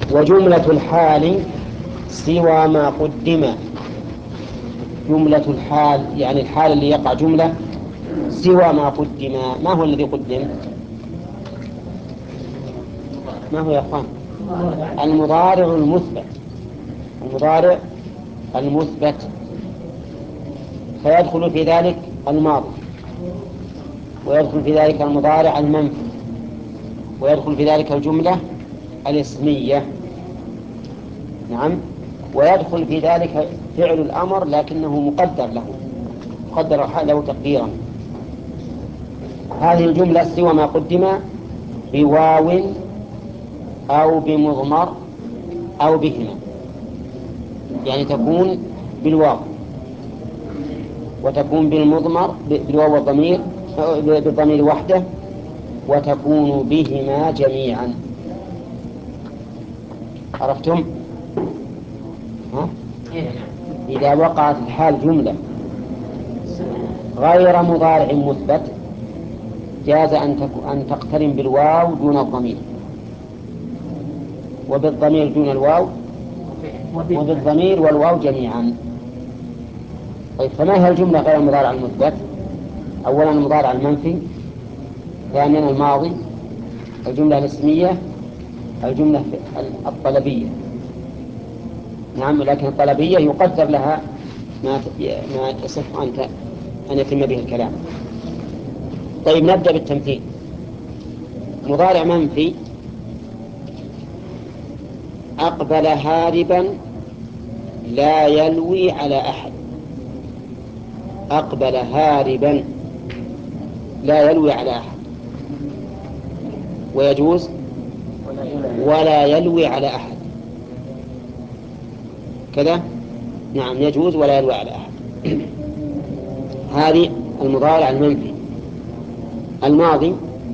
وجملة الحال سوى ما قدم. جملة الحال يعني الحال اللي يقع جملة سوى ما قدم. ما هو الذي قدم؟ ما هو يا أخوان؟ المضارع المثبت. المضارع المثبت، فيدخل في ذلك الماضي، ويدخل في ذلك المضارع المنفي، ويدخل في ذلك الجملة الاسمية. نعم. ويدخل في ذلك فعل الأمر لكنه مقدر له، مقدر له تقديرا. هذه الجملة سوى ما قدم بواو أو بمضمر أو بهما، يعني تكون بالواو وتكون بالمضمر بالواو والضمير بالضمير وحده، وتكون بهما جميعا. عرفتم؟ ها؟ إذا وقعت الحال جملة غير مضارع مثبت جاز أن تقترن بالواو دون الضمير، وبالضمير دون الواو، وبالضمير والواو جميعا. طيب، فما هي الجملة غير المضارع المثبت؟ أولا المضارع المنفي، ثانيا الماضي، الجملة الاسمية، الجملة الطلبية. نعم، لكن الطلبية يقدر لها ما يصح أن يتم به الكلام. طيب، نبدأ بالتمثيل. مضارع منفي: أقبل هاربا لا يلوي على أحد. أقبل هاربا لا يلوي على أحد، ويجوز ولا يلوي على أحد كذا. نعم، يجوز ولا يلوي على أحد. هذه المضارع المنفي. الماضي: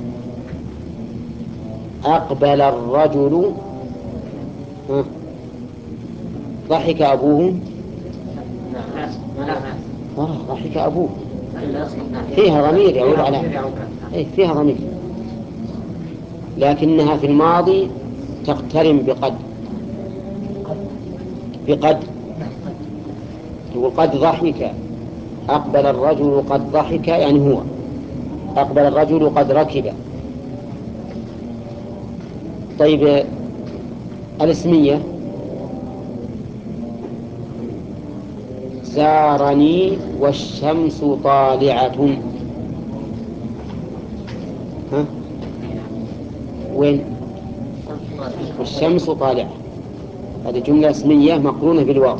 أقبل الرجل ضحك أبوه. ضحك أبوه فيها ضمير يعود على فيها ضمير، لكنها في الماضي تقترن بقد. تقول قد ضحك. أقبل الرجل قد ضحك، يعني هو. أقبل الرجل قد ركب. طيب، الاسمية: زارني والشمس طالعة. ها؟ وين؟ والشمس طالعة، هذه جملة اسمية مقرونة بالواو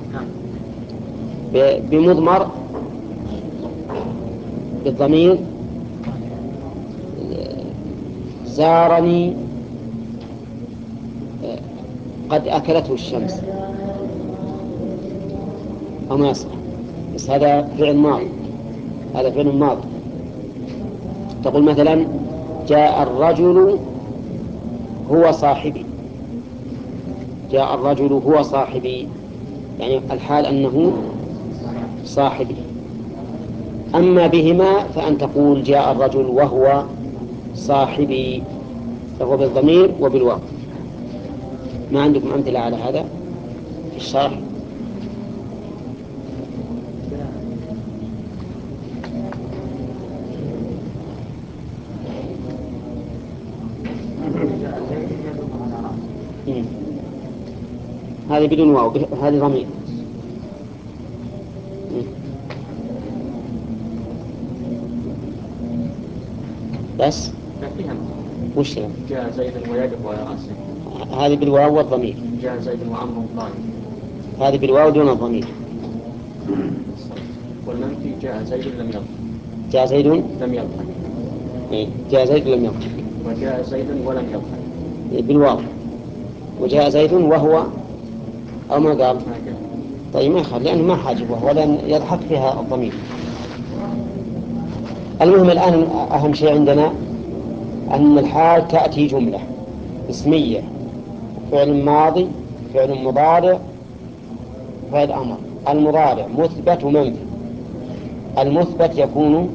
بمضمر بالضمير. زارني قد أكلته الشمس، أو ما يصح، بس هذا فعل ماضي، هذا فعل ماضي. تقول مثلا: جاء الرجل هو صاحبي. جاء الرجل هو صاحبي، يعني الحال أنه صاحبي. أما بهما فأن تقول: جاء الرجل وهو صاحبي، فهو بالضمير وبالواو. ما عندكم أمثلة على هذا في الشرح؟ هذه بدون واو، هذه ضمير. بس وش يعني؟ جاء زيد ويده على رأسه، هذه بالواو والضمير. جاء زيد وعمر ضارب، هذه بالواو دون الضمير. والمنفي: جاء زيد لم يضحك. جاء زيد لم يضحك. جاء زيد لم يضحك. وجاء زيد ولم يضحك بالواو. وجاء زيد وهو، أو ما قال. طيب، ما يخلي، لأنه ما حاجبه ولن يضحك فيها الضمير. المهم الآن أهم شيء عندنا أن الحال تأتي جملة اسمية، فعل ماضي، فعل مضارع، فعل أمر. المضارع مثبت ومنفي. المثبت يكون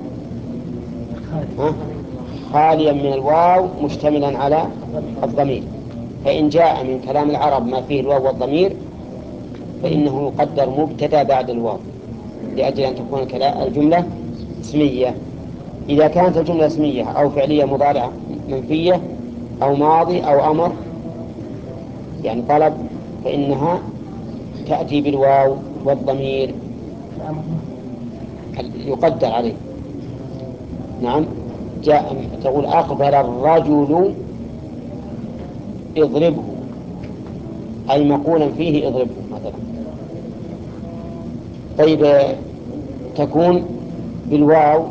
خاليا من الواو مشتملا على الضمير، فإن جاء من كلام العرب ما فيه الواو والضمير فإنه يقدر مبتدأ بعد الواو لأجل أن تكون الجملة اسمية. إذا كانت الجملة اسمية أو فعلية مضارعة منفية أو ماضي أو أمر يعني طلب فإنها تأتي بالواو والضمير يقدر عليه. نعم جاء تقول أقبل الرجل اضربه أي مقولا فيه اضربه مثلا. طيب تكون بالواو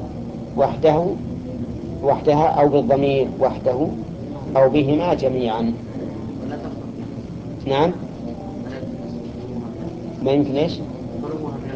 وحدها أو بالضمير وحده أو بهما جميعا. نعم ما يمكن إيش